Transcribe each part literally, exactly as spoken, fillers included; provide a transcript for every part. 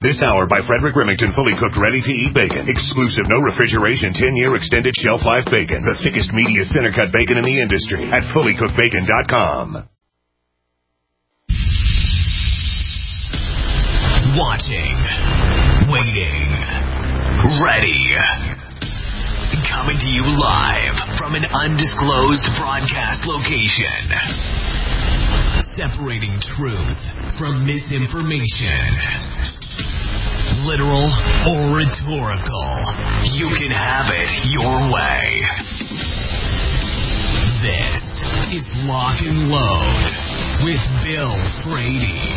This hour by Frederick Remington, fully cooked, ready-to-eat bacon. Exclusive, no refrigeration, ten-year extended shelf life bacon. The thickest, meatiest center-cut bacon in the industry at fully cooked bacon dot com. Watching, waiting, ready. Coming to you live from an undisclosed broadcast location. Separating truth from misinformation. Literal or rhetorical, you can have it your way. This is Lock and Load with Bill Frady.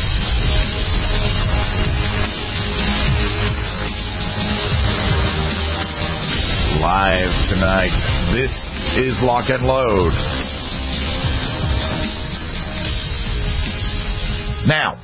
Live tonight, this is Lock and Load. Now,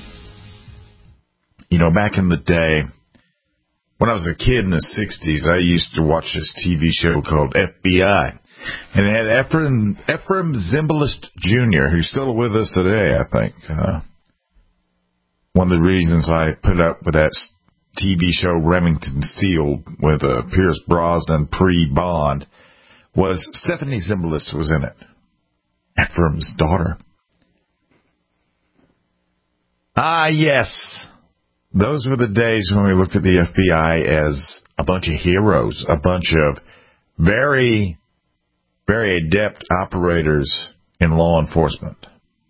you know, back in the day, when I was a kid in the sixties, I used to watch this T V show called F B I. And it had Ephraim, Ephraim Zimbalist Junior, who's still with us today, I think. Uh, one of the reasons I put up with that T V show Remington Steele with uh, Pierce Brosnan pre-Bond was Stephanie Zimbalist was in it. Ephraim's daughter. Ah, yes. Those were the days when we looked at the F B I as a bunch of heroes, a bunch of very, very adept operators in law enforcement.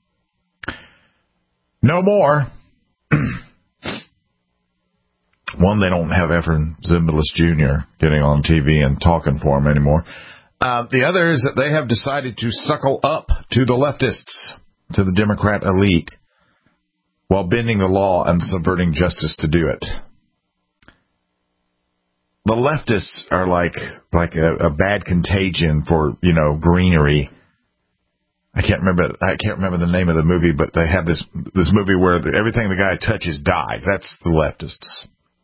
No more. One, they don't have Ephraim Zimbalist Junior getting on T V and talking for them anymore. Uh, the other is that they have decided to suckle up to the leftists, to the Democrat elite, while bending the law and subverting justice to do it. The leftists are like like a, a bad contagion for, you know, greenery. I can't remember I can't remember the name of the movie, but they have this this movie where the, everything the guy touches dies. That's the leftists.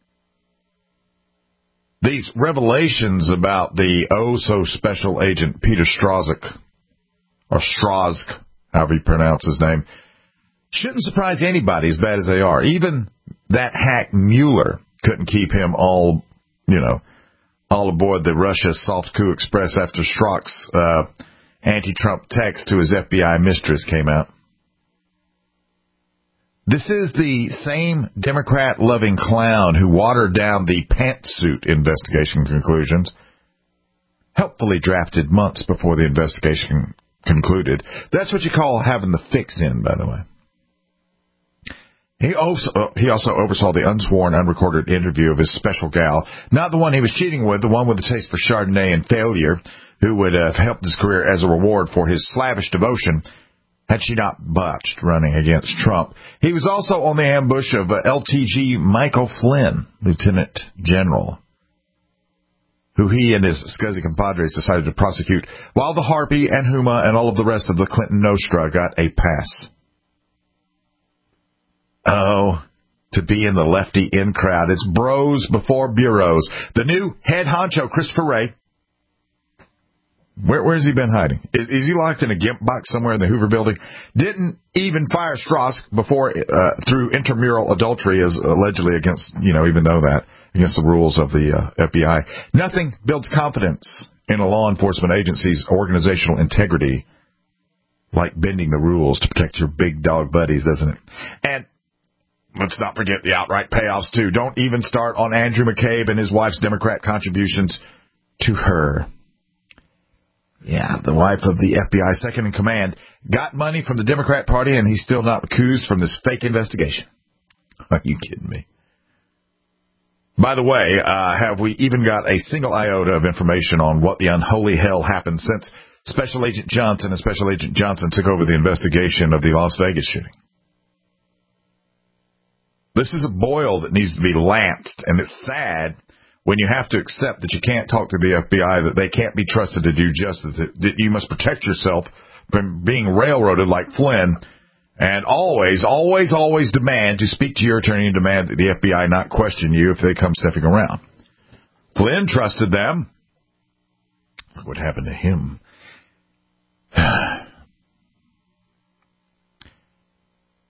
These revelations about the oh-so-special agent Peter Strzok, or Strzok, however you pronounce his name, shouldn't surprise anybody as bad as they are. Even that hack Mueller couldn't keep him all, you know, all aboard the Russia Soft Coup Express after Strzok's uh, anti-Trump text to his F B I mistress came out. This is the same Democrat-loving clown who watered down the pantsuit investigation conclusions, helpfully drafted months before the investigation concluded. That's what you call having the fix in, by the way. He also, he also oversaw the unsworn, unrecorded interview of his special gal, not the one he was cheating with, the one with the taste for Chardonnay and failure, who would have helped his career as a reward for his slavish devotion had she not botched running against Trump. He was also on the ambush of uh, L T G Michael Flynn, Lieutenant General, who he and his scuzzy compadres decided to prosecute, while the Harpy and Huma and all of the rest of the Clinton Nostra got a pass. Oh, to be in the lefty in crowd. It's bros before bureaus. The new head honcho, Christopher Wray. Where, where's he been hiding? Is, is he locked in a gimp box somewhere in the Hoover building? Didn't even fire Strzok before, uh, through intramural adultery as allegedly against, you know, even though that, against the rules of the uh, F B I. Nothing builds confidence in a law enforcement agency's organizational integrity like bending the rules to protect your big dog buddies, doesn't it? And let's not forget the outright payoffs, too. Don't even start on Andrew McCabe and his wife's Democrat contributions to her. Yeah, the wife of the F B I second in command got money from the Democrat Party, and he's still not accused from this fake investigation. Are you kidding me? By the way, uh, have we even got a single iota of information on what the unholy hell happened since Special Agent Johnson and Special Agent Johnson took over the investigation of the Las Vegas shooting? This is a boil that needs to be lanced, and it's sad when you have to accept that you can't talk to the F B I, that they can't be trusted to do justice, that you must protect yourself from being railroaded like Flynn, and always, always, always demand to speak to your attorney and demand that the F B I not question you if they come sniffing around. Flynn trusted them. Look what happened to him.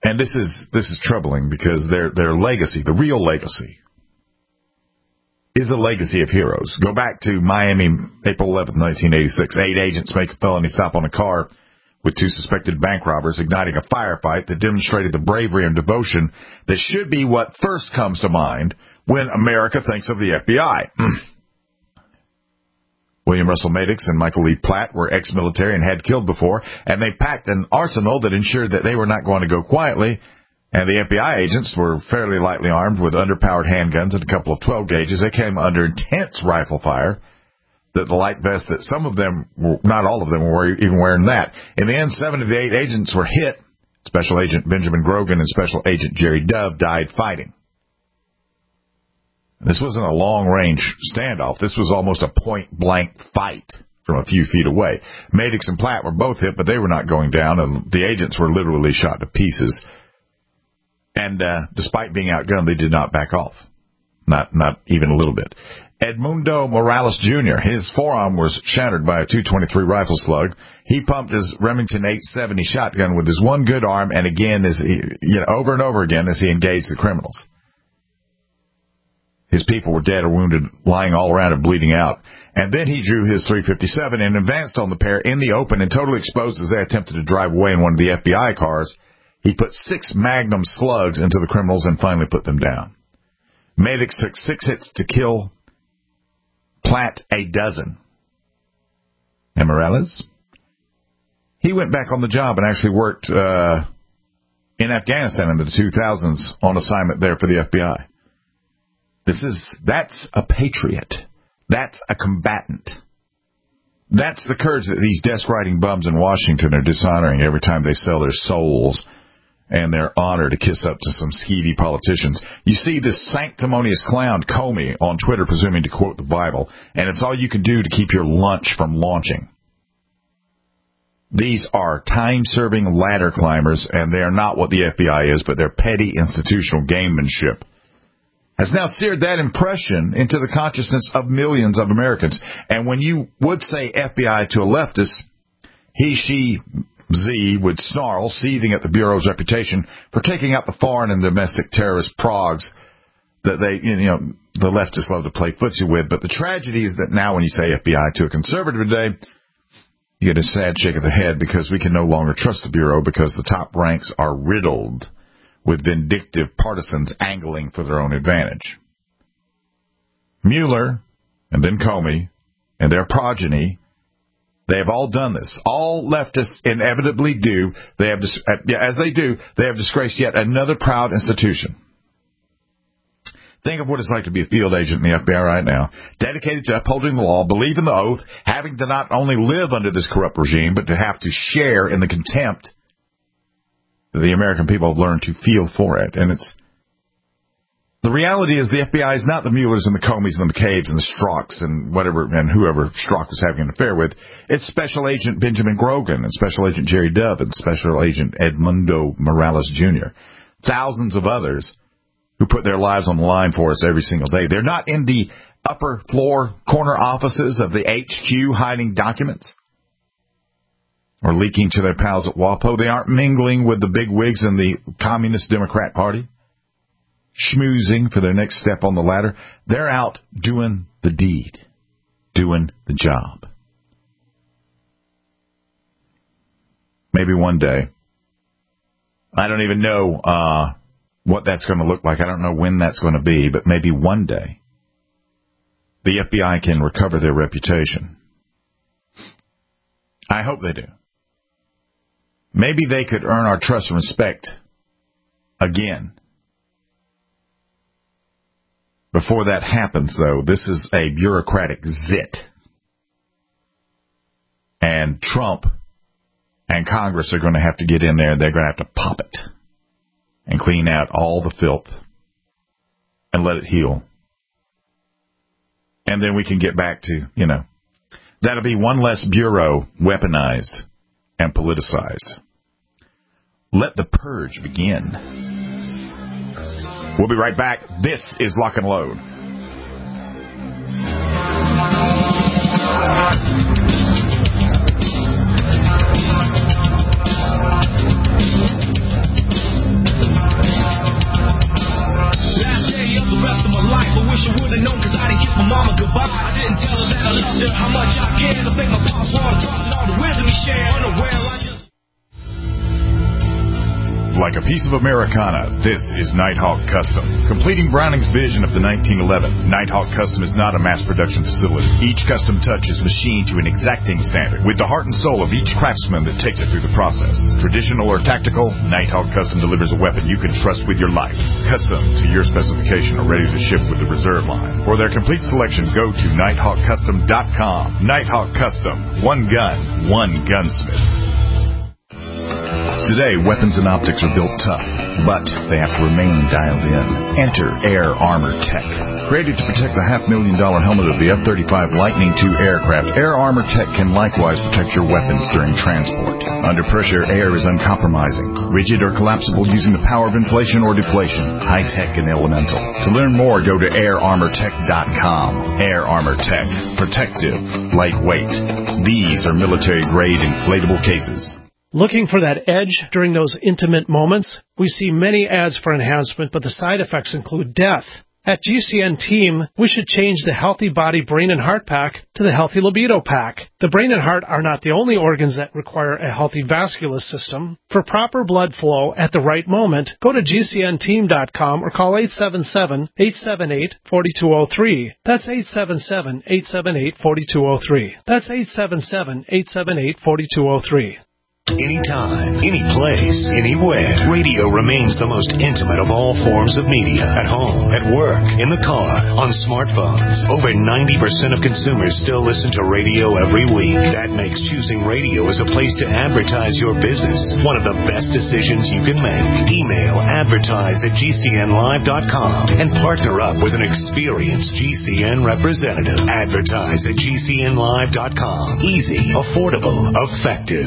And this is this is troubling because their their legacy, the real legacy, is a legacy of heroes. Go back to Miami, April eleventh, nineteen eighty-six. Eight agents make a felony stop on a car with two suspected bank robbers, igniting a firefight that demonstrated the bravery and devotion that should be what first comes to mind when America thinks of the F B I. William Russell Maddox and Michael Lee Platt were ex-military and had killed before, and they packed an arsenal that ensured that they were not going to go quietly, and the F B I agents were fairly lightly armed with underpowered handguns and a couple of twelve gauges. They came under intense rifle fire, that the light vest that some of them, were, not all of them, were even wearing that. In the end, seven of the eight agents were hit. Special Agent Benjamin Grogan and Special Agent Jerry Dove died fighting. This wasn't a long-range standoff. This was almost a point-blank fight from a few feet away. Maddox and Platt were both hit, but they were not going down, and the agents were literally shot to pieces. And uh, despite being outgunned, they did not back off. Not not even a little bit. Edmundo Morales Junior, his forearm was shattered by a two twenty-three rifle slug. He pumped his Remington eight seventy shotgun with his one good arm, and again, as he, you know, over and over again as he engaged the criminals. His people were dead or wounded, lying all around and bleeding out. And then he drew his three fifty-seven and advanced on the pair in the open and totally exposed as they attempted to drive away in one of the F B I cars. He put six Magnum slugs into the criminals and finally put them down. Maddox took six hits to kill, Platt a dozen. And Morales? He went back on the job and actually worked uh, in Afghanistan in the two thousands on assignment there for the F B I. This is, that's a patriot. That's a combatant. That's the courage that these desk-riding bums in Washington are dishonoring every time they sell their souls and their honor to kiss up to some skeevy politicians. You see this sanctimonious clown, Comey, on Twitter presuming to quote the Bible, and it's all you can do to keep your lunch from launching. These are time-serving ladder climbers, and they are not what the F B I is, but they're petty institutional gamemanship. Has now seared that impression into the consciousness of millions of Americans. And when you would say F B I to a leftist, he, she, Z would snarl, seething at the Bureau's reputation for taking out the foreign and domestic terrorist progs that they, you know, the leftists love to play footsie with. But the tragedy is that now when you say F B I to a conservative today, you get a sad shake of the head because we can no longer trust the Bureau because the top ranks are riddled with vindictive partisans angling for their own advantage. Mueller, and then Comey, and their progeny, they have all done this. All leftists inevitably do. They have, as they do, they have disgraced yet another proud institution. Think of what it's like to be a field agent in the F B I right now, dedicated to upholding the law, believing the oath, having to not only live under this corrupt regime, but to have to share in the contempt the American people have learned to feel for it. And it's the reality is the F B I is not the Muellers and the Comeys and the McCabe's and the Strocks and whatever and whoever Strzok was having an affair with. It's Special Agent Benjamin Grogan and Special Agent Jerry Dove and Special Agent Edmundo Morales Junior Thousands of others who put their lives on the line for us every single day. They're not in the upper floor corner offices of the H Q hiding documents or leaking to their pals at WAPO. They aren't mingling with the big wigs in the Communist Democrat Party, schmoozing for their next step on the ladder. They're out doing the deed, doing the job. Maybe one day, I don't even know uh, what that's going to look like. I don't know when that's going to be, but maybe one day, the F B I can recover their reputation. I hope they do. Maybe they could earn our trust and respect again. Before that happens, though, this is a bureaucratic zit. And Trump and Congress are going to have to get in there. They're going to have to pop it and clean out all the filth and let it heal. And then we can get back to, you know, that'll be one less bureau weaponized and politicized. Let the purge begin. We'll be right back. This is Lock and Load. Like a piece of Americana, this is Nighthawk Custom. Completing Browning's vision of the nineteen eleven, Nighthawk Custom is not a mass production facility. Each custom touch is machined to an exacting standard, with the heart and soul of each craftsman that takes it through the process. Traditional or tactical, Nighthawk Custom delivers a weapon you can trust with your life. Custom to your specification or ready to ship with the reserve line. For their complete selection, go to nighthawk custom dot com. Nighthawk Custom. One gun, one gunsmith. Today, weapons and optics are built tough, but they have to remain dialed in. Enter Air Armor Tech. Created to protect the half-million dollar helmet of the F thirty-five Lightning two aircraft, Air Armor Tech can likewise protect your weapons during transport. Under pressure, air is uncompromising, rigid or collapsible using the power of inflation or deflation, high-tech and elemental. To learn more, go to air armor tech dot com. Air Armor Tech. Protective. Lightweight. These are military-grade inflatable cases. Looking for that edge during those intimate moments? We see many ads for enhancement, but the side effects include death. At G C N Team, we should change the Healthy Body Brain and Heart Pack to the Healthy Libido Pack. The brain and heart are not the only organs that require a healthy vascular system. For proper blood flow at the right moment, go to G C N team dot com or call eight seven seven, eight seven eight, four two zero three. That's eight seven seven, eight seven eight, four two zero three. That's eight seven seven, eight seven eight, four two zero three. Anytime, any place, anywhere, radio remains the most intimate of all forms of media. At home, at work, in the car, on smartphones. Over ninety percent of consumers still listen to radio every week. That makes choosing radio as a place to advertise your business one of the best decisions you can make. Email advertise at G C N live dot com and partner up with an experienced G C N representative. Advertise at G C N live dot com. Easy, affordable, effective.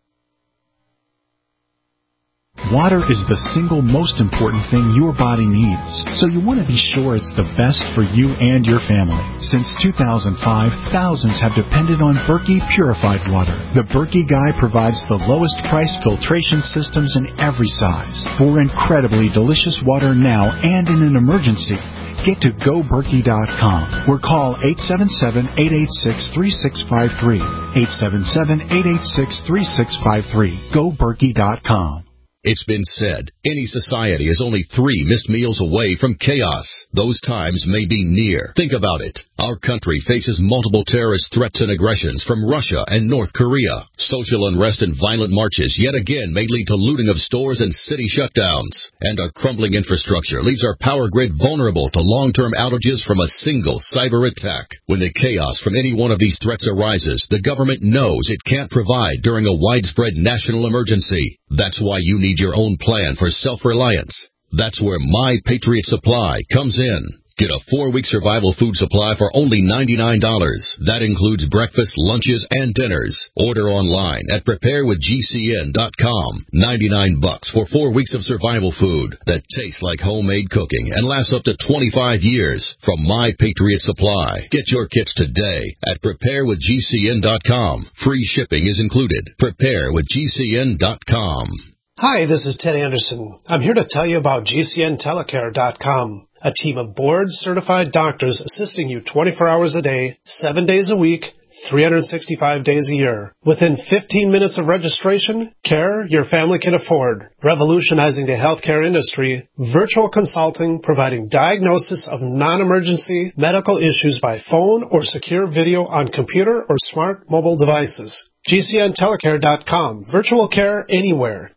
Water is the single most important thing your body needs, so you want to be sure it's the best for you and your family. Since two thousand five, thousands have depended on Berkey purified water. The Berkey Guy provides the lowest price filtration systems in every size. For incredibly delicious water now and in an emergency, get to go berkey dot com or call eight seven seven, eight eight six, three six five three. eight seven seven, eight eight six, three six five three. go berkey dot com. It's been said, any society is only three missed meals away from chaos. Those times may be near. Think about it. Our country faces multiple terrorist threats and aggressions from Russia and North Korea. Social unrest and violent marches yet again may lead to looting of stores and city shutdowns. And our crumbling infrastructure leaves our power grid vulnerable to long-term outages from a single cyber attack. When the chaos from any one of these threats arises, the government knows it can't provide during a widespread national emergency. That's why you need your own plan for self-reliance. That's where My Patriot Supply comes in. Get a four-week survival food supply for only ninety-nine dollars. That includes breakfast, lunches, and dinners. Order online at prepare with G C N dot com. ninety-nine bucks for four weeks of survival food that tastes like homemade cooking and lasts up to twenty-five years from My Patriot Supply. Get your kits today at prepare with G C N dot com. Free shipping is included. prepare with G C N dot com. Hi, this is Ted Anderson. I'm here to tell you about G C N telecare dot com, a team of board-certified doctors assisting you twenty-four hours a day, seven days a week, three hundred sixty-five days a year. Within fifteen minutes of registration, care your family can afford. Revolutionizing the healthcare industry, virtual consulting providing diagnosis of non-emergency medical issues by phone or secure video on computer or smart mobile devices. G C N telecare dot com. Virtual care anywhere.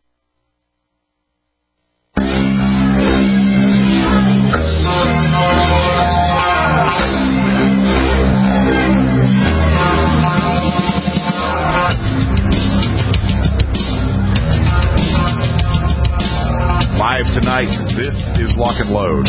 Live tonight, this is Lock and Load.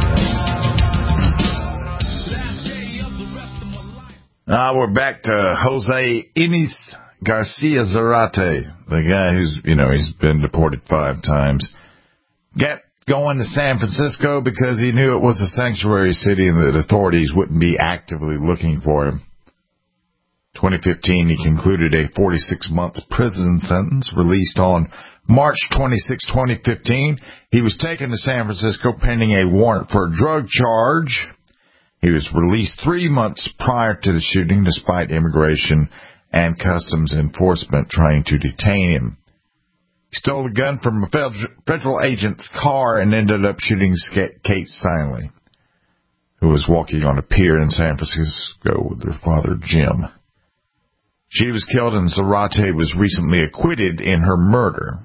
Uh, we're back to Jose Inés Garcia Zarate, the guy who's, you know, he's been deported five times. Got going to San Francisco because he knew it was a sanctuary city and that authorities wouldn't be actively looking for him. twenty fifteen, he concluded a forty-six month prison sentence, released on March twenty-sixth, twenty fifteen. He was taken to San Francisco pending a warrant for a drug charge. He was released three months prior to the shooting, despite immigration and customs enforcement trying to detain him. He stole a gun from a federal agent's car and ended up shooting Kate Steinle, who was walking on a pier in San Francisco with her father, Jim. She was killed, and Zarate was recently acquitted in her murder.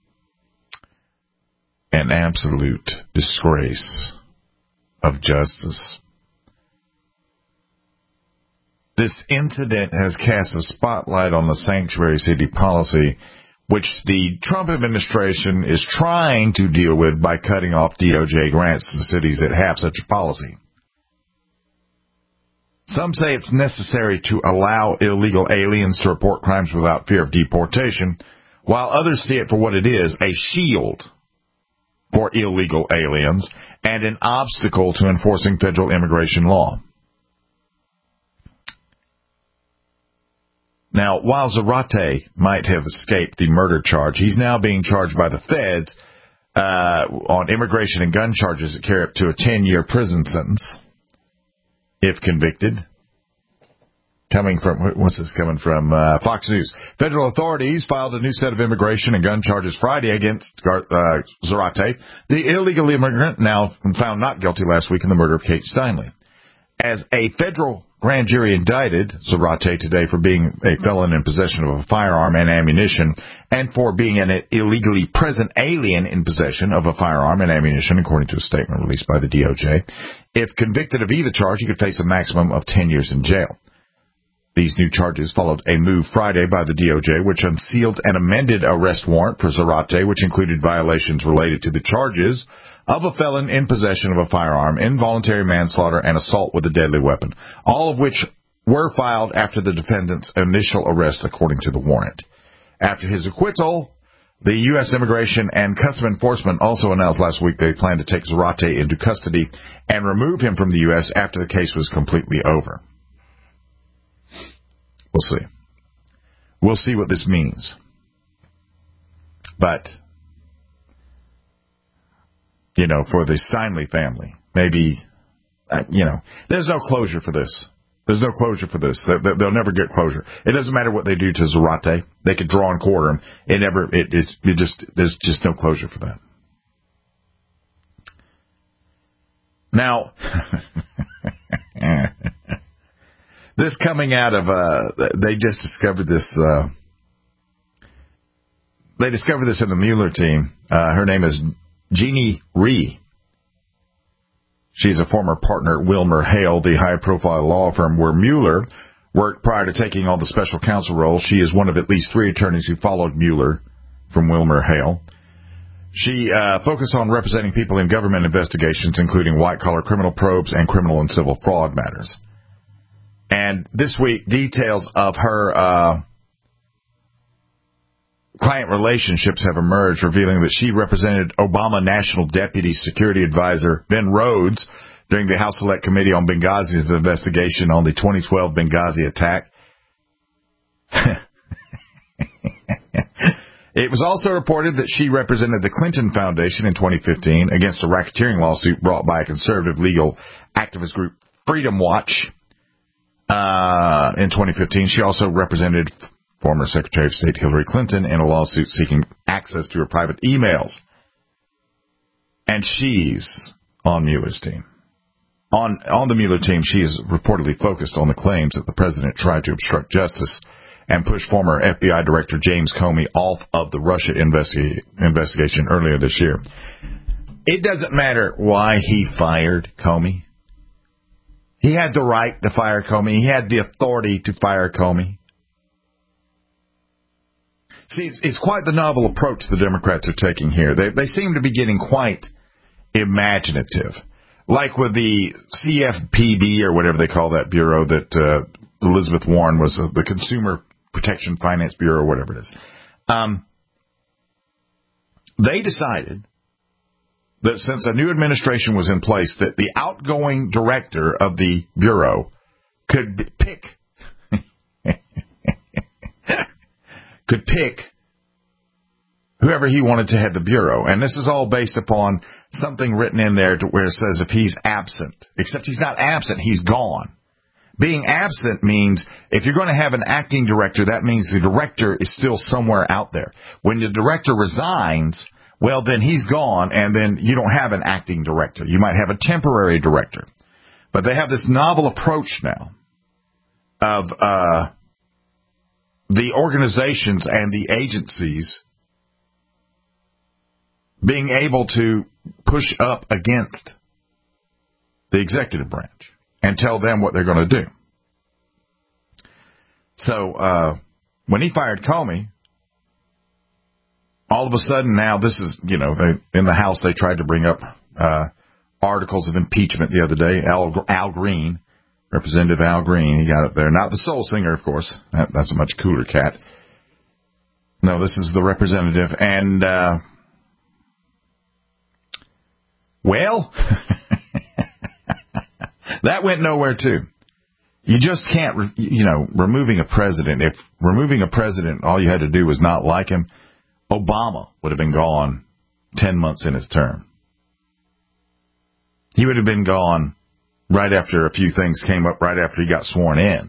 An absolute disgrace of justice. This incident has cast a spotlight on the sanctuary city policy, which the Trump administration is trying to deal with by cutting off D O J grants to cities that have such a policy. Some say it's necessary to allow illegal aliens to report crimes without fear of deportation, while others see it for what it is, a shield for illegal aliens and an obstacle to enforcing federal immigration law. Now, while Zarate might have escaped the murder charge, he's now being charged by the feds uh, on immigration and gun charges that carry up to a ten-year prison sentence, if convicted. Coming from, what's this coming from? Uh, Fox News. Federal authorities filed a new set of immigration and gun charges Friday against uh, Zarate, the illegal immigrant now found not guilty last week in the murder of Kate Steinle. As a federal grand jury indicted Zarate today for being a felon in possession of a firearm and ammunition, and for being an illegally present alien in possession of a firearm and ammunition, according to a statement released by the D O J. If convicted of either charge, he could face a maximum of ten years in jail. These new charges followed a move Friday by the D O J, which unsealed an amended arrest warrant for Zarate, which included violations related to the charges of a felon in possession of a firearm, involuntary manslaughter, and assault with a deadly weapon, all of which were filed after the defendant's initial arrest, according to the warrant. After his acquittal, the U S Immigration and Customs Enforcement also announced last week they plan to take Zarate into custody and remove him from the U S after the case was completely over. We'll see. We'll see what this means. But, you know, for the Steinle family, maybe, uh, you know, there's no closure for this. There's no closure for this. They, they'll never get closure. It doesn't matter what they do to Zarate. They could draw and quarter him. It never, it, it, it just, there's just no closure for that. Now, this coming out of, uh, they just discovered this, uh, they discovered this in the Mueller team. Uh, her name is Jeannie Rhee. She's a former partner at Wilmer Hale, the high-profile law firm where Mueller worked prior to taking on the special counsel role. She is one of at least three attorneys who followed Mueller from Wilmer Hale. She uh, focused on representing people in government investigations, including white-collar criminal probes and criminal and civil fraud matters. And this week, details of her uh, client relationships have emerged, revealing that she represented Obama National Deputy Security Advisor Ben Rhodes during the House Select Committee on Benghazi's investigation on the twenty twelve Benghazi attack. It was also reported that she represented the Clinton Foundation in twenty fifteen against a racketeering lawsuit brought by a conservative legal activist group, Freedom Watch. Uh, in twenty fifteen, she also represented former Secretary of State Hillary Clinton in a lawsuit seeking access to her private emails. And she's on Mueller's team. On, on the Mueller team, she is reportedly focused on the claims that the president tried to obstruct justice and push former F B I Director James Comey off of the Russia investi- investigation earlier this year. It doesn't matter why he fired Comey. He had the right to fire Comey. He had the authority to fire Comey. See, it's, it's quite the novel approach the Democrats are taking here. They, they seem to be getting quite imaginative. Like with the C F P B, or whatever they call that bureau that uh, Elizabeth Warren was, uh, the Consumer Protection Finance Bureau, or whatever it is. Um, they decided that since a new administration was in place, that the outgoing director of the bureau could pick could pick whoever he wanted to head the bureau. And this is all based upon something written in there to where it says if he's absent, except he's not absent, he's gone. Being absent means if you're going to have an acting director, that means the director is still somewhere out there. When the director resigns, well, then he's gone, and then you don't have an acting director. You might have a temporary director. But they have this novel approach now of uh, the organizations and the agencies being able to push up against the executive branch and tell them what they're going to do. So uh, when he fired Comey, all of a sudden now this is, you know, they, in the House they tried to bring up uh, articles of impeachment the other day. Al, Al Green, Representative Al Green, he got up there. Not the soul singer, of course. That, that's a much cooler cat. No, this is the representative. And, uh, well, that went nowhere, too. You just can't, re- you know, removing a president. If removing a president, all you had to do was not like him, Obama would have been gone ten months in his term. He would have been gone right after a few things came up, right after he got sworn in.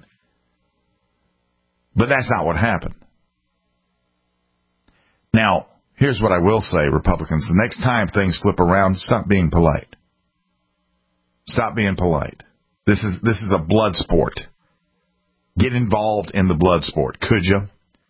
But that's not what happened. Now, here's what I will say, Republicans. The next time things flip around, stop being polite. Stop being polite. This is this is a blood sport. Get involved in the blood sport, could you?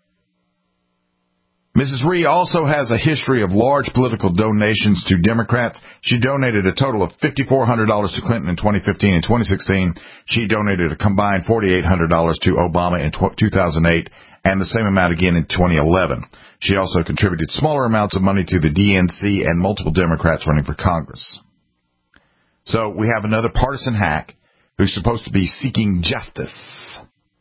Missus Rhee also has a history of large political donations to Democrats. She donated a total of five thousand four hundred dollars to Clinton in twenty fifteen and twenty sixteen. She donated a combined four thousand eight hundred dollars to Obama in two thousand eight and the same amount again in twenty eleven. She also contributed smaller amounts of money to the D N C and multiple Democrats running for Congress. So we have another partisan hack who's supposed to be seeking justice.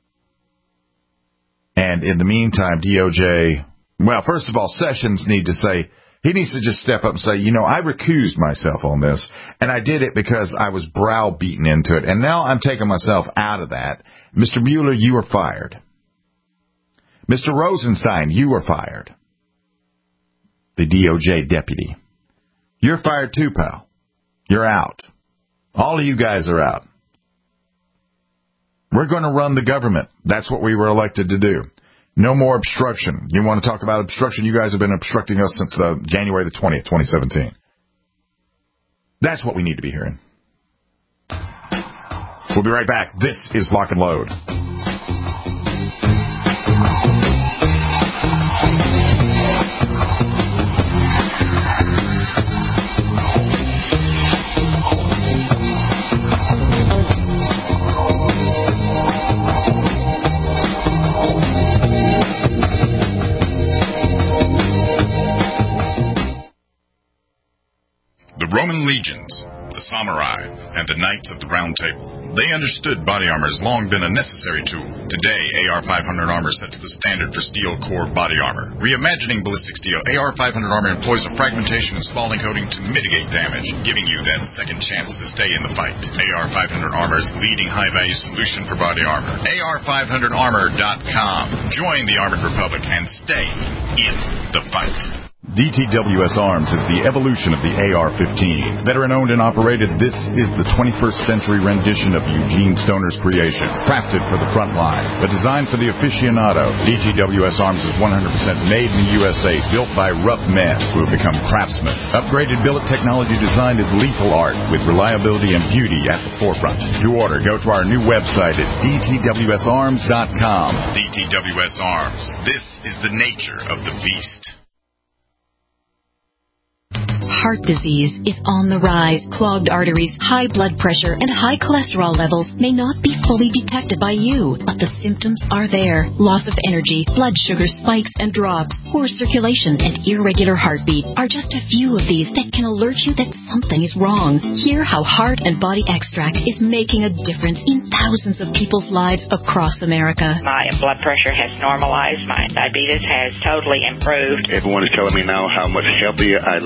And in the meantime, D O J... Well, first of all, Sessions need to say, he needs to just step up and say, you know, I recused myself on this, and I did it because I was browbeaten into it, and now I'm taking myself out of that. Mister Mueller, you are fired. Mister Rosenstein, you are fired. The D O J deputy. You're fired too, pal. You're out. All of you guys are out. We're going to run the government. That's what we were elected to do. No more obstruction. You want to talk about obstruction? You guys have been obstructing us since uh, January the twentieth, twenty seventeen. That's what we need to be hearing. We'll be right back. This is Lock and Load. The Roman legions, the samurai, and the knights of the Round Table. They understood body armor has long been a necessary tool. Today, A R five hundred armor sets the standard for steel core body armor. Reimagining ballistic steel, A R five hundred armor employs a fragmentation and spalling coating to mitigate damage, giving you that second chance to stay in the fight. A R five hundred armor is the leading high-value solution for body armor. A R five hundred armor dot com. Join the Armored Republic and stay in the fight. D T W S Arms is the evolution of the A R fifteen. Veteran-owned and operated, this is the twenty-first century rendition of Eugene Stoner's creation. Crafted for the front line, but designed for the aficionado. D T W S Arms is one hundred percent made in the U S A, built by rough men who have become craftsmen. Upgraded billet technology designed as lethal art, with reliability and beauty at the forefront. To order, go to our new website at D T W S arms dot com. D T W S Arms. This is the nature of the beast. Heart disease is on the rise. Clogged arteries, high blood pressure, and high cholesterol levels may not be fully detected by you, but the symptoms are there. Loss of energy, blood sugar spikes and drops, poor circulation, and irregular heartbeat are just a few of these that can alert you that something is wrong. Hear how Heart and Body Extract is making a difference in thousands of people's lives across America. My blood pressure has normalized. My diabetes has totally improved. Everyone is telling me now how much healthier I look, and I'm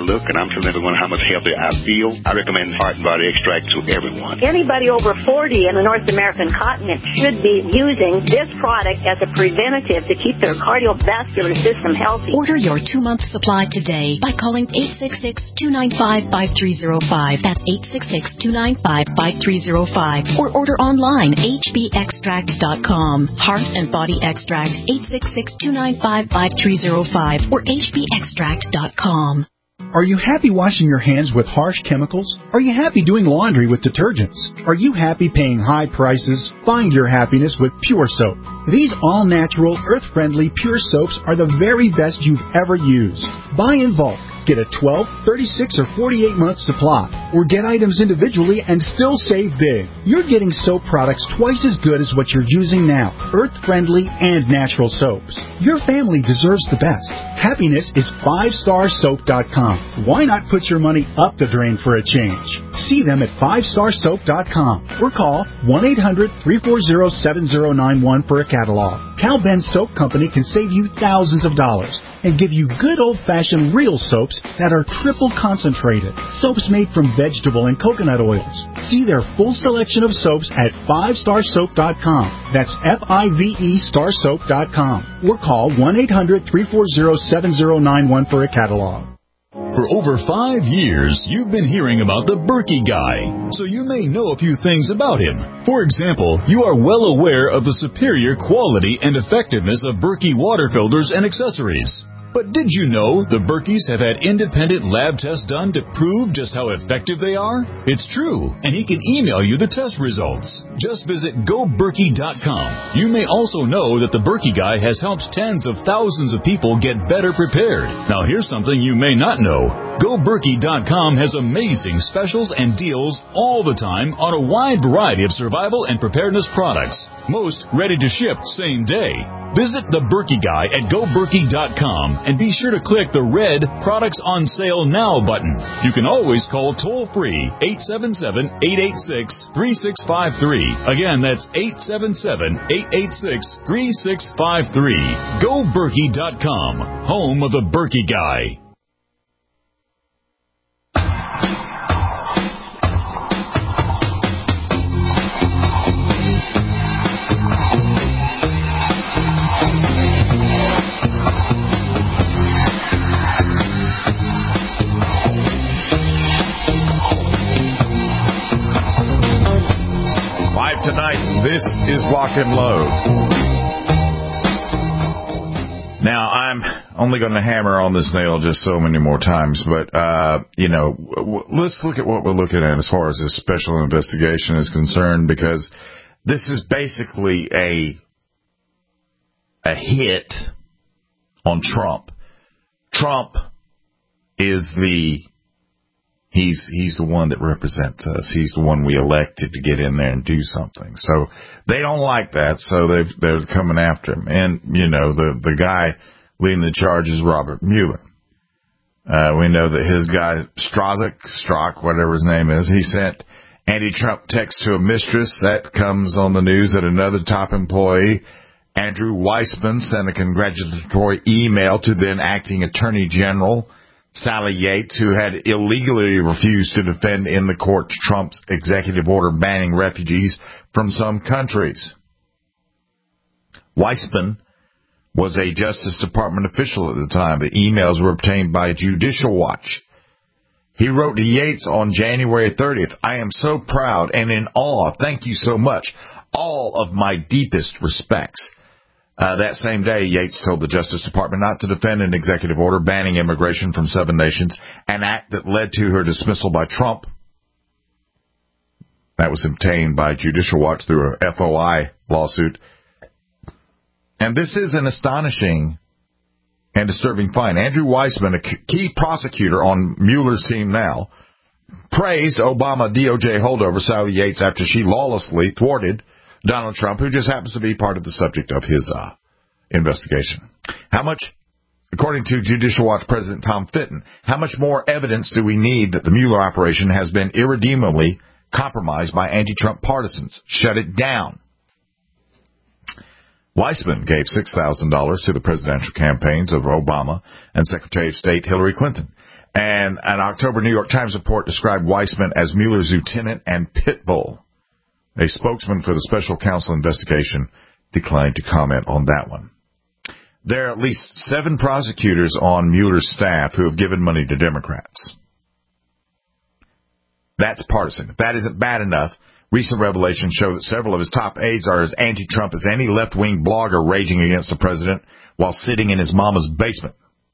I'm telling everyone how much healthier I feel. I recommend Heart and Body Extract to everyone. Anybody over forty in the North American continent should be using this product as a preventative to keep their cardiovascular system healthy. Order your two-month supply today by calling eight six six, two nine five, five three zero five. That's eight six six, two nine five, five three zero five. Or order online, h b extract dot com. Heart and Body Extract, eight six six, two nine five, five three zero five or h b extract dot com. Are you happy washing your hands with harsh chemicals? Are you happy doing laundry with detergents? Are you happy paying high prices? Find your happiness with Pure Soap. These all-natural, earth-friendly Pure Soaps are the very best you've ever used. Buy in bulk. Get a twelve, thirty-six, or forty-eight month supply, or get items individually and still save big. You're getting soap products twice as good as what you're using now, earth-friendly and natural soaps. Your family deserves the best. Happiness is five star soap dot com. Why not put your money up the drain for a change? See them at five star soap dot com or call one eight hundred, three four zero, seven zero nine one for a catalog. Cal Ben Soap Company can save you thousands of dollars and give you good old-fashioned real soaps that are triple concentrated. Soaps made from vegetable and coconut oils. See their full selection of soaps at five star soap dot com. That's F I V E star soap dot com. Or call one eight hundred, three four zero, seven zero nine one for a catalog. For over five years, you've been hearing about the Berkey Guy, so you may know a few things about him. For example, you are well aware of the superior quality and effectiveness of Berkey water filters and accessories. But did you know the Berkeys have had independent lab tests done to prove just how effective they are? It's true, and he can email you the test results. Just visit go berkey dot com. You may also know that the Berkey Guy has helped tens of thousands of people get better prepared. Now here's something you may not know. go berkey dot com has amazing specials and deals all the time on a wide variety of survival and preparedness products. Most ready to ship same day. Visit the Berkey Guy at go berkey dot com and be sure to click the red Products on Sale Now button. You can always call toll-free eight seven seven, eight eight six, three six five three. Again, that's eight seven seven, eight eight six, three six five three. go berkey dot com, home of the Berkey Guy. Tonight, this is Lock and Load. Now, I'm only going to hammer on this nail just so many more times, but, uh, you know, w- let's look at what we're looking at as far as this special investigation is concerned, because this is basically a, a hit on Trump. Trump is the He's he's the one that represents us. He's the one we elected to get in there and do something. So they don't like that. So they've, they're coming after him. And you know the the guy leading the charge is Robert Mueller. Uh, we know that his guy Strzok, Strzok, whatever his name is, he sent anti-Trump text to a mistress. That comes on the news that another top employee, Andrew Weissman, sent a congratulatory email to then acting Attorney General Sally Yates, who had illegally refused to defend in the court Trump's executive order banning refugees from some countries. Weissman was a Justice Department official at the time. The emails were obtained by Judicial Watch. He wrote to Yates on January thirtieth, "I am so proud and in awe. Thank you so much. All of my deepest respects." Uh, that same day, Yates told the Justice Department not to defend an executive order banning immigration from seven nations, an act that led to her dismissal by Trump. That was obtained by Judicial Watch through a F O I lawsuit. And this is an astonishing and disturbing find. Andrew Weissman, a key prosecutor on Mueller's team now, praised Obama D O J holdover Sally Yates after she lawlessly thwarted Donald Trump, who just happens to be part of the subject of his uh, investigation. How much, according to Judicial Watch President Tom Fitton, how much more evidence do we need that the Mueller operation has been irredeemably compromised by anti-Trump partisans? Shut it down. Weissman gave six thousand dollars to the presidential campaigns of Obama and Secretary of State Hillary Clinton. And an October New York Times report described Weissman as Mueller's lieutenant and pit bull. A spokesman for the special counsel investigation declined to comment on that one. There are at least seven prosecutors on Mueller's staff who have given money to Democrats. That's partisan. If that isn't bad enough, recent revelations show that several of his top aides are as anti-Trump as any left-wing blogger raging against the president while sitting in his mama's basement.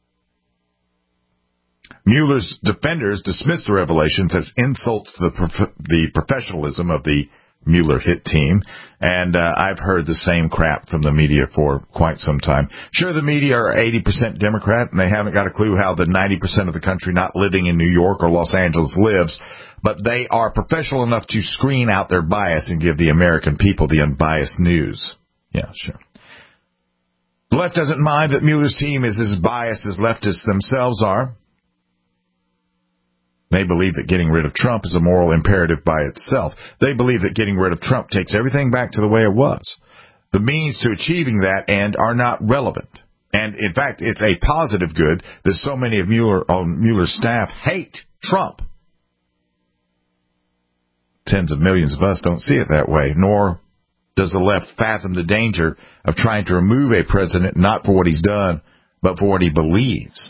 Mueller's defenders dismissed the revelations as insults to the, prof- the professionalism of the Mueller hit team, and uh, I've heard the same crap from the media for quite some time. Sure, the media are eighty percent Democrat, and they haven't got a clue how the ninety percent of the country not living in New York or Los Angeles lives, but they are professional enough to screen out their bias and give the American people the unbiased news. Yeah, sure. The left doesn't mind that Mueller's team is as biased as leftists themselves are. They believe that getting rid of Trump is a moral imperative by itself. They believe that getting rid of Trump takes everything back to the way it was. The means to achieving that end are not relevant. And, in fact, it's a positive good that so many of Mueller, on Mueller's staff hate Trump. Tens of millions of us don't see it that way, nor does the left fathom the danger of trying to remove a president not for what he's done, but for what he believes.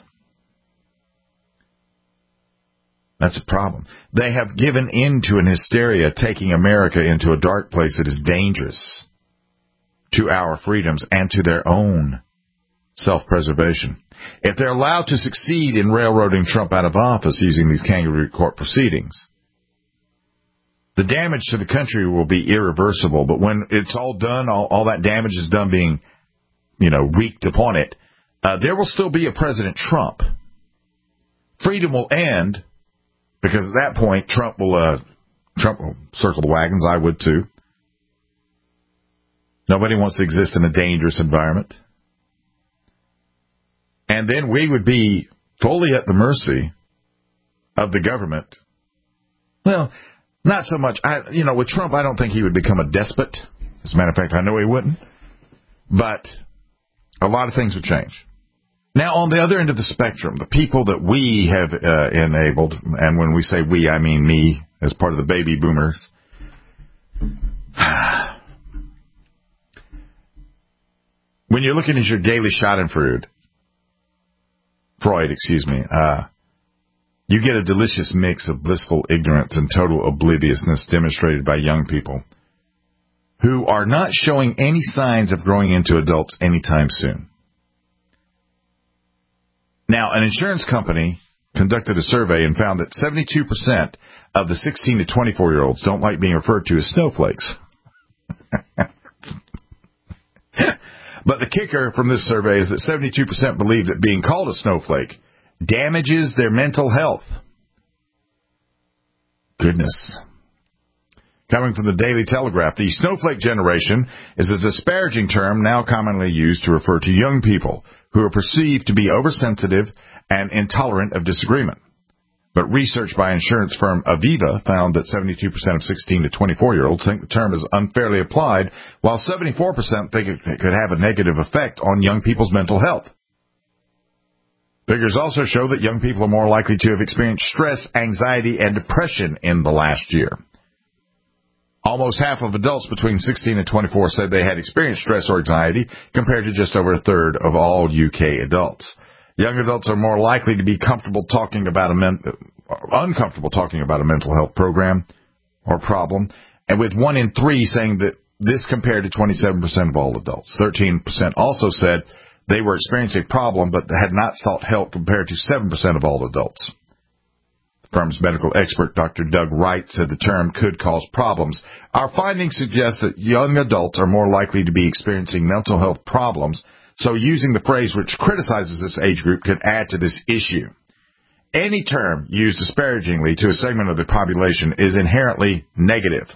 That's a problem. They have given in to an hysteria taking America into a dark place that is dangerous to our freedoms and to their own self-preservation. If they're allowed to succeed in railroading Trump out of office using these kangaroo court proceedings, the damage to the country will be irreversible. But when it's all done, all, all that damage is done being, you know, wreaked upon it, uh, there will still be a President Trump. Freedom will end. Because at that point, Trump will uh, Trump will circle the wagons. I would too. Nobody wants to exist in a dangerous environment. And then we would be fully at the mercy of the government. Well, not so much. I, you know, with Trump, I don't think he would become a despot. As a matter of fact, I know he wouldn't. But a lot of things would change. Now, on the other end of the spectrum, the people that we have uh, enabled, and when we say we, I mean me, as part of the baby boomers, when you're looking at your daily Schadenfreude, Freud, excuse me, uh, you get a delicious mix of blissful ignorance and total obliviousness demonstrated by young people who are not showing any signs of growing into adults anytime soon. Now, an insurance company conducted a survey and found that seventy-two percent of the sixteen to twenty-four-year-olds don't like being referred to as snowflakes. But the kicker from this survey is that seventy-two percent believe that being called a snowflake damages their mental health. Goodness. Coming from the Daily Telegraph, the snowflake generation is a disparaging term now commonly used to refer to young people who are perceived to be oversensitive and intolerant of disagreement. But research by insurance firm Aviva found that seventy-two percent of sixteen to twenty-four-year-olds think the term is unfairly applied, while seventy-four percent think it could have a negative effect on young people's mental health. Figures also show that young people are more likely to have experienced stress, anxiety, and depression in the last year. Almost half of adults between sixteen and twenty-four said they had experienced stress or anxiety, compared to just over a third of all U K adults. Young adults are more likely to be comfortable talking about a men- uncomfortable talking about a mental health program or problem, and with one in three saying that this compared to twenty-seven percent of all adults. thirteen percent also said they were experiencing a problem but had not sought help, compared to seven percent of all adults. The firm's medical expert, Doctor Doug Wright, said the term could cause problems. Our findings suggest that young adults are more likely to be experiencing mental health problems, so using the phrase which criticizes this age group could add to this issue. Any term used disparagingly to a segment of the population is inherently negative.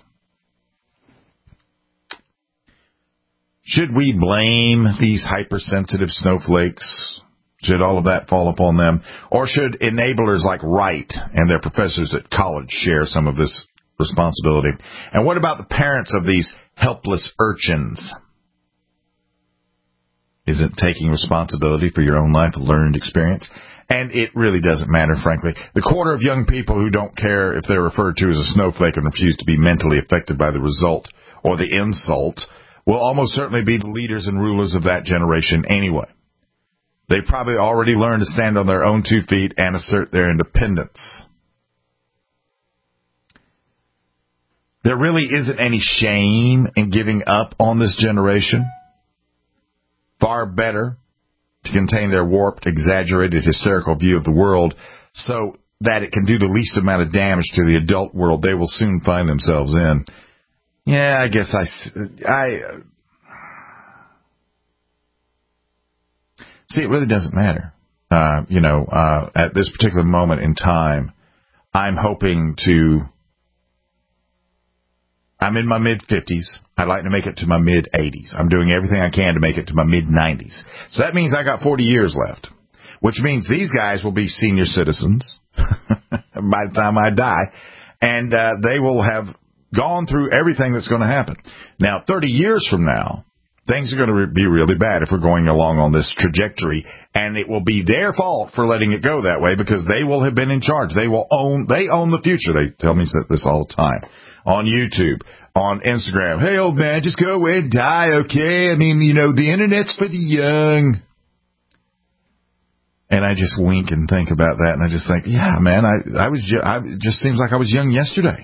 Should we blame these hypersensitive snowflakes? Should all of that fall upon them? Or should enablers like Wright and their professors at college share some of this responsibility? And what about the parents of these helpless urchins? Isn't taking responsibility for your own life a learned experience? And it really doesn't matter, frankly. The quarter of young people who don't care if they're referred to as a snowflake and refuse to be mentally affected by the result or the insult will almost certainly be the leaders and rulers of that generation anyway. They probably already learned to stand on their own two feet and assert their independence. There really isn't any shame in giving up on this generation. Far better to contain their warped, exaggerated, hysterical view of the world so that it can do the least amount of damage to the adult world they will soon find themselves in. Yeah, I guess I... I see, it really doesn't matter. Uh, you know, uh, at this particular moment in time, I'm hoping to... I'm in my mid-fifties. I'd like to make it to my mid-eighties. I'm doing everything I can to make it to my mid-nineties. So that means I got forty years left, which means these guys will be senior citizens by the time I die, and uh, they will have gone through everything that's going to happen. Now, thirty years from now, things are going to be really bad if we're going along on this trajectory, and it will be their fault for letting it go that way because they will have been in charge. They will own, they own the future. They tell me this all the time. On YouTube, on Instagram. Hey, old man, just go away and die, okay? I mean, you know, the internet's for the young. And I just wink and think about that, and I just think, yeah, man, I, I was, ju- I, it just seems like I was young yesterday.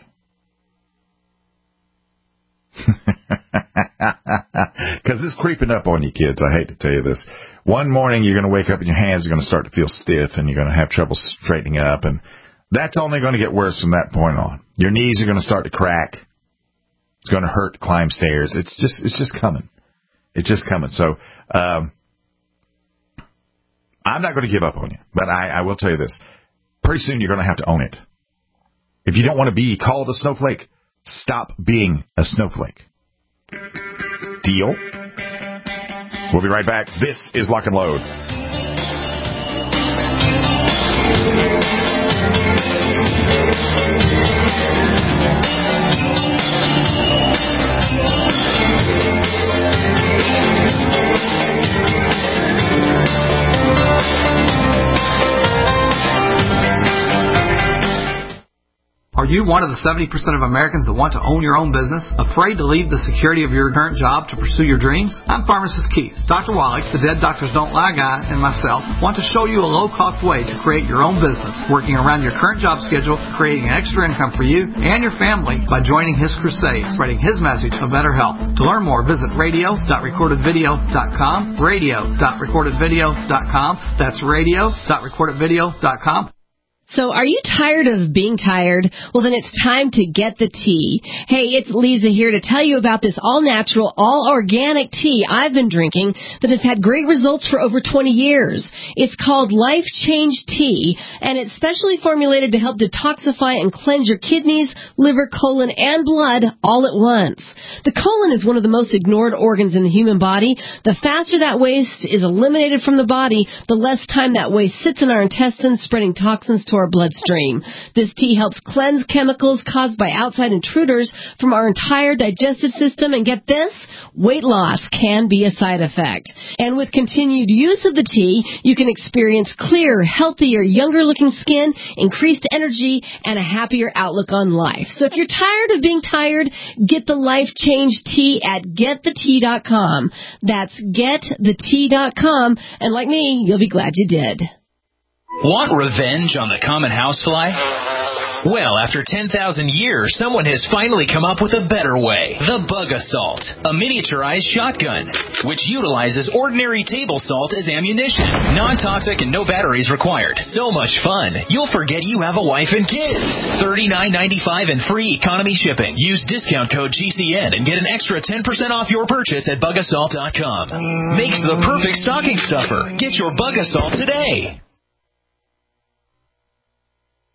Because it's creeping up on you, kids. I hate to tell you this. One morning, you're going to wake up and your hands are going to start to feel stiff, and you're going to have trouble straightening up, and that's only going to get worse from that point on. Your knees are going to start to crack. It's going to hurt to climb stairs. It's just, it's just coming. It's just coming. So, um, I'm not going to give up on you, but I, I will tell you this. Pretty soon you're going to have to own it. If you don't want to be called a snowflake, stop being a snowflake. Deal? We'll be right back. This is Lock and Load. Are you one of the seventy percent of Americans that want to own your own business? Afraid to leave the security of your current job to pursue your dreams? I'm Pharmacist Keith. Doctor Wallach, the Dead Doctors Don't Lie guy, and myself want to show you a low-cost way to create your own business, working around your current job schedule, creating an extra income for you and your family by joining his crusade, spreading his message of better health. To learn more, visit radio dot recorded video dot com, radio dot recorded video dot com. That's radio dot recorded video dot com. So are you tired of being tired? Well, then it's time to get the tea. Hey, it's Lisa here to tell you about this all-natural, all-organic tea I've been drinking that has had great results for over twenty years. It's called Life Change Tea, and it's specially formulated to help detoxify and cleanse your kidneys, liver, colon, and blood all at once. The colon is one of the most ignored organs in the human body. The faster that waste is eliminated from the body, the less time that waste sits in our intestines, spreading toxins to our bloodstream. This tea helps cleanse chemicals caused by outside intruders from our entire digestive system, and get this, weight loss can be a side effect. And with continued use of the tea, you can experience clearer, healthier, younger-looking skin, increased energy, and a happier outlook on life. So if you're tired of being tired, get the Life Change Tea at get the tea dot com. That's get the tea dot com, and like me, you'll be glad you did. Want revenge on the common housefly? Well, after ten thousand years, someone has finally come up with a better way. The Bug Assault, a miniaturized shotgun, which utilizes ordinary table salt as ammunition. Non-toxic and no batteries required. So much fun, you'll forget you have a wife and kids. thirty-nine ninety-five and free economy shipping. Use discount code G C N and get an extra ten percent off your purchase at bug assault dot com. Makes the perfect stocking stuffer. Get your Bug Assault today.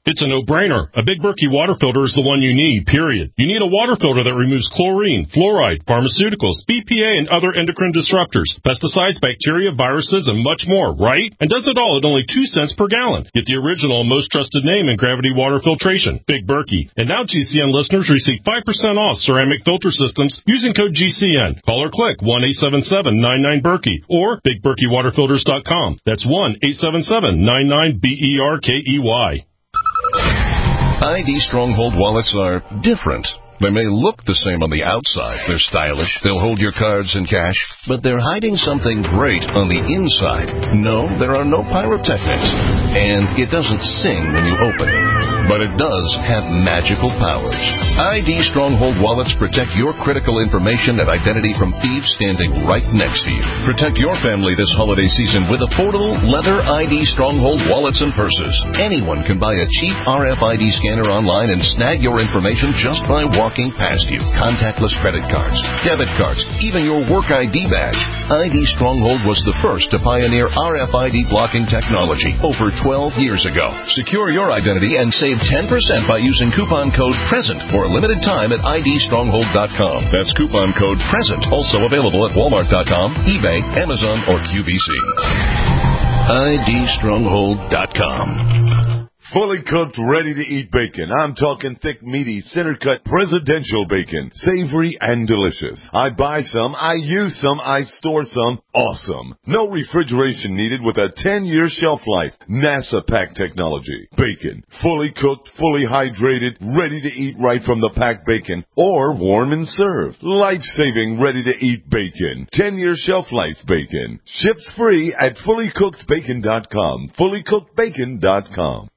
It's a no-brainer. A Big Berkey water filter is the one you need, period. You need a water filter that removes chlorine, fluoride, pharmaceuticals, B P A, and other endocrine disruptors, pesticides, bacteria, viruses, and much more, right? And does it all at only two cents per gallon. Get the original and most trusted name in gravity water filtration, Big Berkey. And now G C N listeners receive five percent off ceramic filter systems using code G C N. Call or click one eight seven seven nine nine Berkey or big berkey water filters dot com. That's one eight seven seven nine nine B E R K E Y. I D Stronghold wallets are different. They may look the same on the outside. They're stylish. They'll hold your cards and cash, but they're hiding something great on the inside. No, there are no pyrotechnics, and it doesn't sing when you open it, but it does have magical powers. I D Stronghold wallets protect your critical information and identity from thieves standing right next to you. Protect your family this holiday season with affordable leather I D Stronghold wallets and purses. Anyone can buy a cheap R F I D scanner online and snag your information just by walking past you. Contactless credit cards, debit cards, even your work I D badge. I D Stronghold was the first to pioneer R F I D blocking technology over twelve years ago. Secure your identity and save ten percent by using coupon code PRESENT for a limited time at I D stronghold dot com. That's coupon code PRESENT. Also available at walmart dot com, eBay, Amazon, or Q V C. I D stronghold dot com. Fully cooked, ready-to-eat bacon. I'm talking thick, meaty, center-cut presidential bacon. Savory and delicious. I buy some, I use some, I store some. Awesome. No refrigeration needed with a ten-year shelf life. NASA pack technology. Bacon. Fully cooked, fully hydrated, ready to eat right from the packed bacon. Or warm and served. Life-saving, ready-to-eat bacon. ten-year shelf life bacon. Ships free at fully cooked bacon dot com. fully cooked bacon dot com.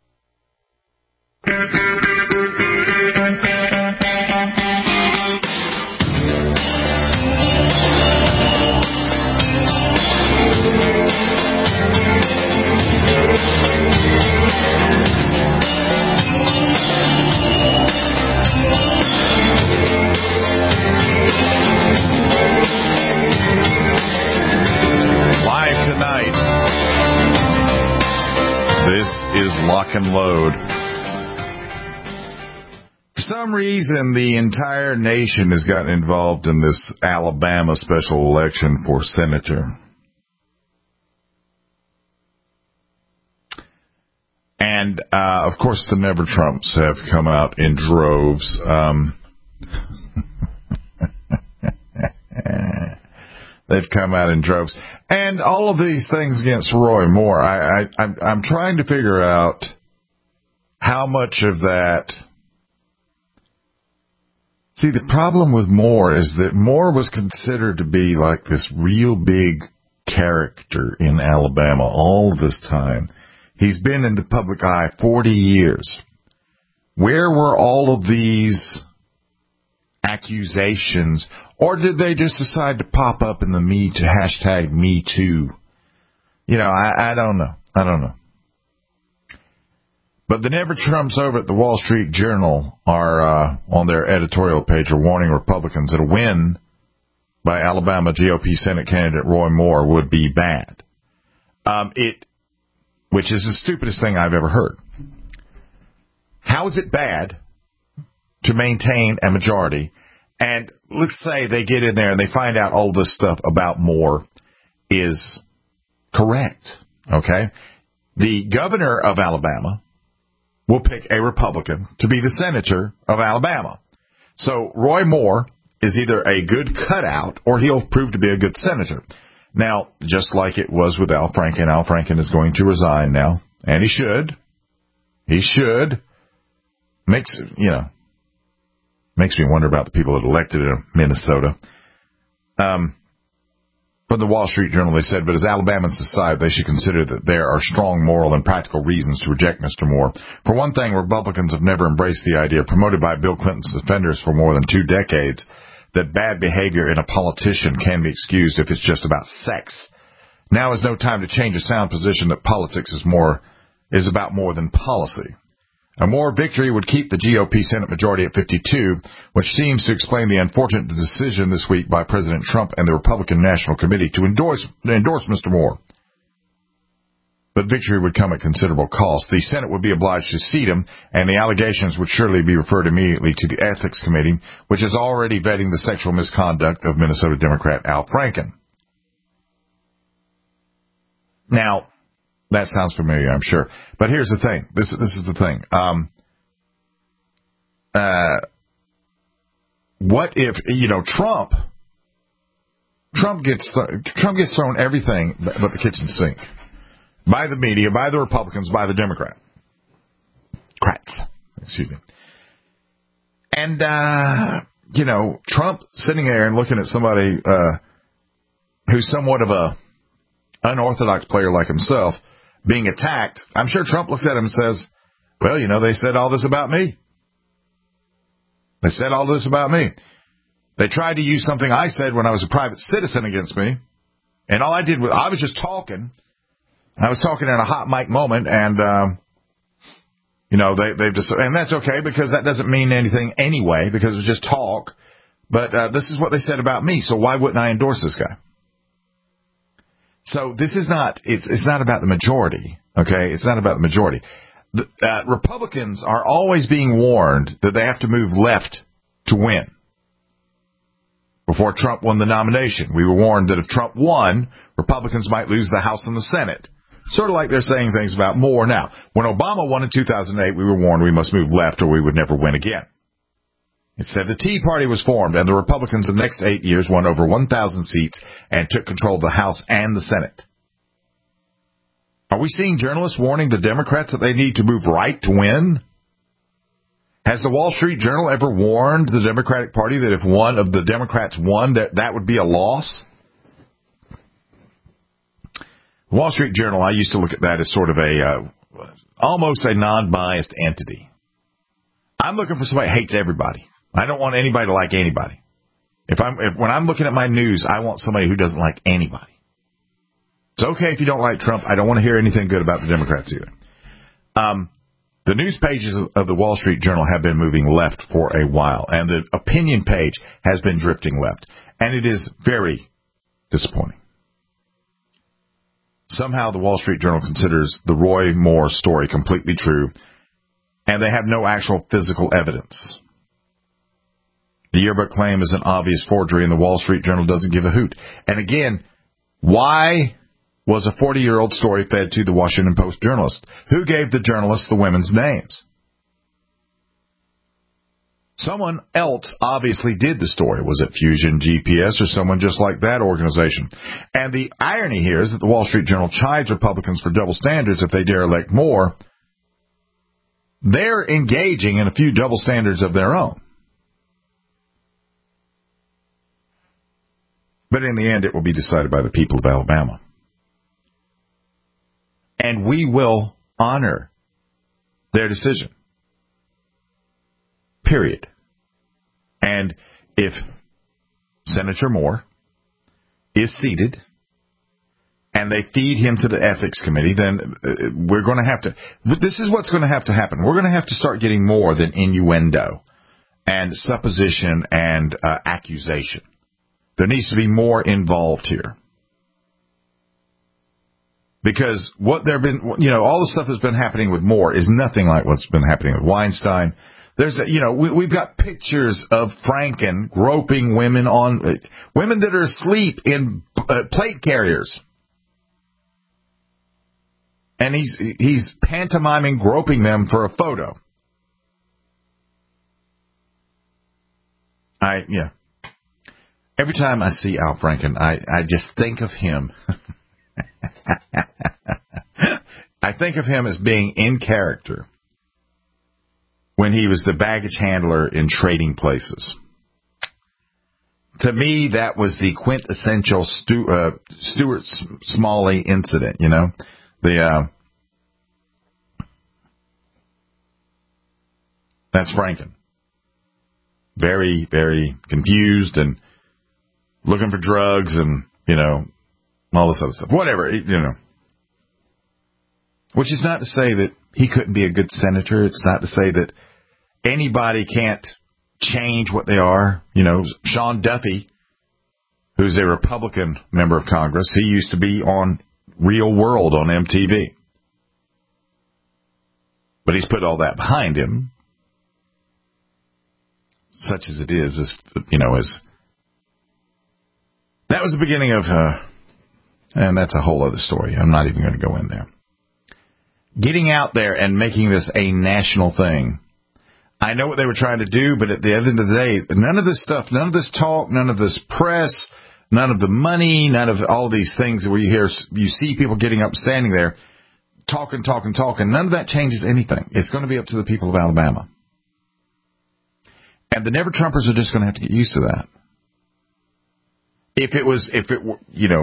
Live tonight. This is Lock and Load. For some reason, the entire nation has gotten involved in this Alabama special election for senator. And, uh, of course, the Never Trumps have come out in droves. Um, they've come out in droves. And all of these things against Roy Moore, I, I, I'm, I'm trying to figure out how much of that... See, the problem with Moore is that Moore was considered to be like this real big character in Alabama all this time. He's been in the public eye forty years. Where were all of these accusations? Or did they just decide to pop up in the Me Too, hashtag Me Too? You know, I, I don't know. I don't know. But the Never Trumps over at the Wall Street Journal are, uh, on their editorial page, are warning Republicans that a win by Alabama G O P Senate candidate Roy Moore would be bad. Um, it, which is the stupidest thing I've ever heard. How is it bad to maintain a majority? And let's say they get in there and they find out all this stuff about Moore is correct. Okay? The governor of Alabama will pick a Republican to be the senator of Alabama. So Roy Moore is either a good cutout or he'll prove to be a good senator. Now, just like it was with Al Franken, Al Franken is going to resign now, and he should. He should. Makes, you know, makes me wonder about the people that elected in Minnesota. Um, From the Wall Street Journal, they said, but as Alabamans decide, they should consider that there are strong moral and practical reasons to reject Mister Moore. For one thing, Republicans have never embraced the idea, promoted by Bill Clinton's defenders for more than two decades, that bad behavior in a politician can be excused if it's just about sex. Now is no time to change a sound position that politics is more is about more than policy. A Moore victory would keep the G O P Senate majority at fifty-two, which seems to explain the unfortunate decision this week by President Trump and the Republican National Committee to endorse endorse Mister Moore. but victory would come at considerable cost. The Senate would be obliged to seat him, and the allegations would surely be referred immediately to the Ethics Committee, which is already vetting the sexual misconduct of Minnesota Democrat Al Franken. Now, that sounds familiar, I'm sure. But here's the thing. This, this is the thing. Um, uh, what if, you know, Trump, Trump gets, th- Trump gets thrown everything but the kitchen sink. By the media, by the Republicans, by the Democrat. Crats. Excuse me. And, uh, you know, Trump sitting there and looking at somebody, uh, who's somewhat of a unorthodox player like himself, being attacked, I'm sure Trump looks at him and says, well, you know, they said all this about me. They said all this about me. They tried to use something I said when I was a private citizen against me. And all I did was, I was just talking. I was talking in a hot mic moment, and, um, you know, they, they've just, and that's okay because that doesn't mean anything anyway because it was just talk. But uh, this is what they said about me, so why wouldn't I endorse this guy? So this is not, it's it's not about the majority, okay? It's not about the majority. The, uh, Republicans are always being warned that they have to move left to win. Before Trump won the nomination, we were warned that if Trump won, Republicans might lose the House and the Senate. Sort of like they're saying things about more now. When Obama won in two thousand eight, we were warned we must move left or we would never win again. It said the Tea Party was formed, and the Republicans in the next eight years won over one thousand seats and took control of the House and the Senate. Are we seeing journalists warning the Democrats that they need to move right to win? Has the Wall Street Journal ever warned the Democratic Party that if one of the Democrats won, that that would be a loss? The Wall Street Journal, I used to look at that as sort of a, uh, almost a non-biased entity. I'm looking for somebody who hates everybody. I don't want anybody to like anybody. If I'm, if when I'm looking at my news, I want somebody who doesn't like anybody. It's okay if you don't like Trump. I don't want to hear anything good about the Democrats either. Um, the news pages of the Wall Street Journal have been moving left for a while, and the opinion page has been drifting left, and it is very disappointing. Somehow the Wall Street Journal considers the Roy Moore story completely true, and they have no actual physical evidence. The yearbook claim is an obvious forgery, and the Wall Street Journal doesn't give a hoot. And again, why was a forty-year-old story fed to the Washington Post journalist? Who gave the journalist the women's names? Someone else obviously did the story. Was it Fusion G P S or someone just like that organization? And the irony here is that the Wall Street Journal chides Republicans for double standards if they dare elect Moore. They're engaging in a few double standards of their own. But in the end, it will be decided by the people of Alabama. And we will honor their decision. Period. And if Senator Moore is seated and they feed him to the Ethics Committee, then we're going to have to, this is what's going to have to happen. We're going to have to start getting more than innuendo and supposition and uh, accusation. There needs to be more involved here. Because what there been, you know, all the stuff that's been happening with Moore is nothing like what's been happening with Weinstein. There's, a, you know, we, we've got pictures of Franken groping women on, uh, women that are asleep in uh, plate carriers. And he's, he's pantomiming groping them for a photo. I, yeah. Every time I see Al Franken, I, I just think of him. I think of him as being in character when he was the baggage handler in Trading Places. To me, that was the quintessential Stu, uh, Stuart Smalley incident, you know? The, uh, that's Franken. Very, very confused and looking for drugs and, you know, all this other stuff. Whatever, you know. Which is not to say that he couldn't be a good senator. It's not to say that anybody can't change what they are. You know, Sean Duffy, who's a Republican member of Congress, he used to be on Real World on M T V. But he's put all that behind him, such as it is, as, you know, as that was the beginning of, uh, and that's a whole other story. I'm not even going to go in there. Getting out there and making this a national thing. I know what they were trying to do, but at the end of the day, none of this stuff, none of this talk, none of this press, none of the money, none of all these things where you hear, you see people getting up, standing there, talking, talking, talking. None of that changes anything. It's going to be up to the people of Alabama. And the never-Trumpers are just going to have to get used to that. If it was, if it were, you know,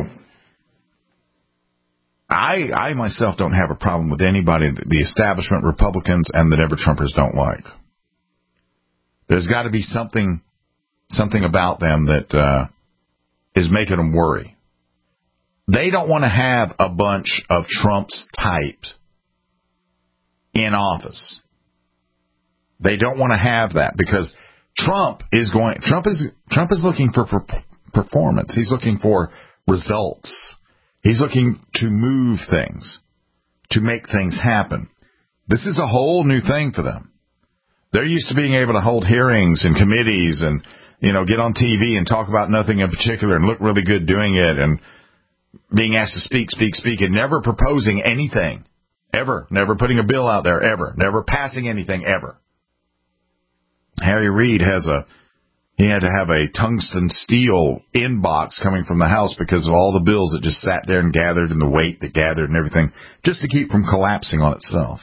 I, I myself don't have a problem with anybody that the establishment, Republicans, and the never-Trumpers don't like. There's got to be something, something about them that uh, is making them worry. They don't want to have a bunch of Trump's types in office. They don't want to have that because Trump is going. Trump is Trump is looking for per- performance. He's looking for results. He's looking to move things, to make things happen. This is a whole new thing for them. They're used to being able to hold hearings and committees and, you know, get on T V and talk about nothing in particular and look really good doing it and being asked to speak, speak, speak, and never proposing anything, ever, never putting a bill out there, ever, never passing anything, ever. Harry Reid has a, he had to have a tungsten steel inbox coming from the House because of all the bills that just sat there and gathered and the weight that gathered and everything, just to keep from collapsing on itself.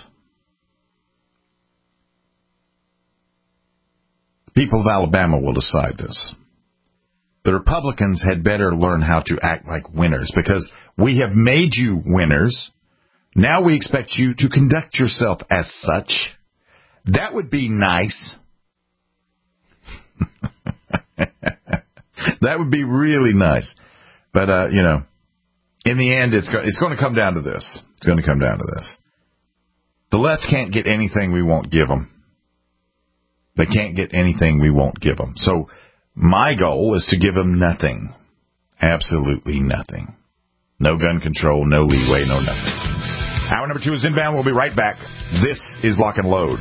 People of Alabama will decide this. The Republicans had better learn how to act like winners because we have made you winners. Now we expect you to conduct yourself as such. That would be nice. That would be really nice. But, uh, you know, in the end, it's, go- it's going to come down to this. It's going to come down to this. The left can't get anything we won't give them. They can't get anything we won't give them. So my goal is to give them nothing. Absolutely nothing. No gun control, no leeway, no nothing. Hour number two is inbound. We'll be right back. This is Lock and Load.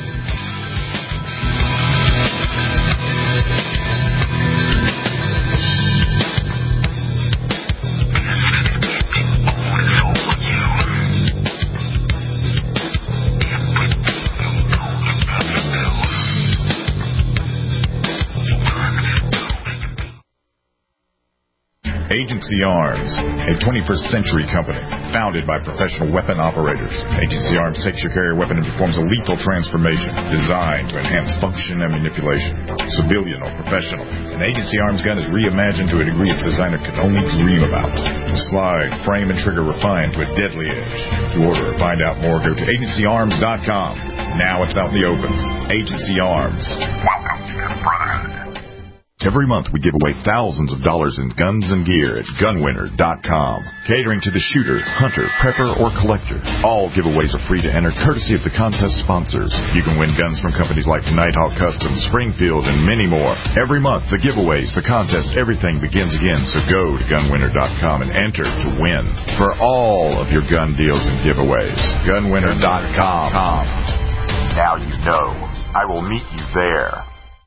Agency Arms, a twenty-first century company, founded by professional weapon operators. Agency Arms takes your carrier weapon and performs a lethal transformation designed to enhance function and manipulation. Civilian or professional, an Agency Arms gun is reimagined to a degree its designer could only dream about. The slide, frame, and trigger refined to a deadly edge. To order or find out more, go to agency arms dot com. Now it's out in the open. Agency Arms. Welcome to the Brotherhood. Every month we give away thousands of dollars in guns and gear at gun winner dot com. Catering to the shooter, hunter, prepper, or collector. All giveaways are free to enter, courtesy of the contest sponsors. You can win guns from companies like Nighthawk Customs, Springfield, and many more. Every month, the giveaways, the contests, everything begins again. So go to gun winner dot com and enter to win for all of your gun deals and giveaways. gun winner dot com. Now you know. I will meet you there.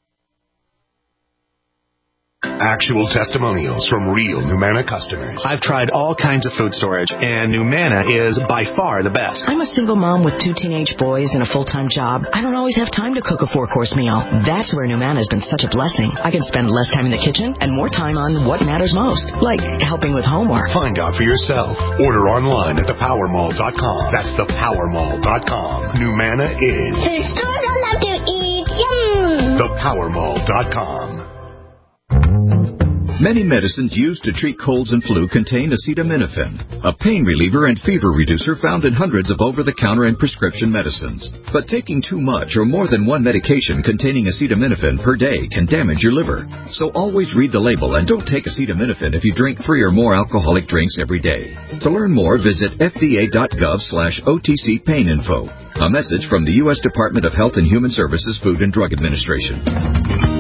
Actual testimonials from real Numanna customers. I've tried all kinds of food storage, and Numanna is by far the best. I'm a single mom with two teenage boys and a full-time job. I don't always have time to cook a four-course meal. That's where Numanna has been such a blessing. I can spend less time in the kitchen and more time on what matters most, like helping with homework. Find out for yourself. Order online at the power mall dot com. That's the power mall dot com. Numanna is food stores I love to eat. Yum! the power mall dot com. Many medicines used to treat colds and flu contain acetaminophen, a pain reliever and fever reducer found in hundreds of over-the-counter and prescription medicines. But taking too much or more than one medication containing acetaminophen per day can damage your liver. So always read the label and don't take acetaminophen if you drink three or more alcoholic drinks every day. To learn more, visit F D A dot gov slash O T C pain info. A message from the U S Department of Health and Human Services Food and Drug Administration.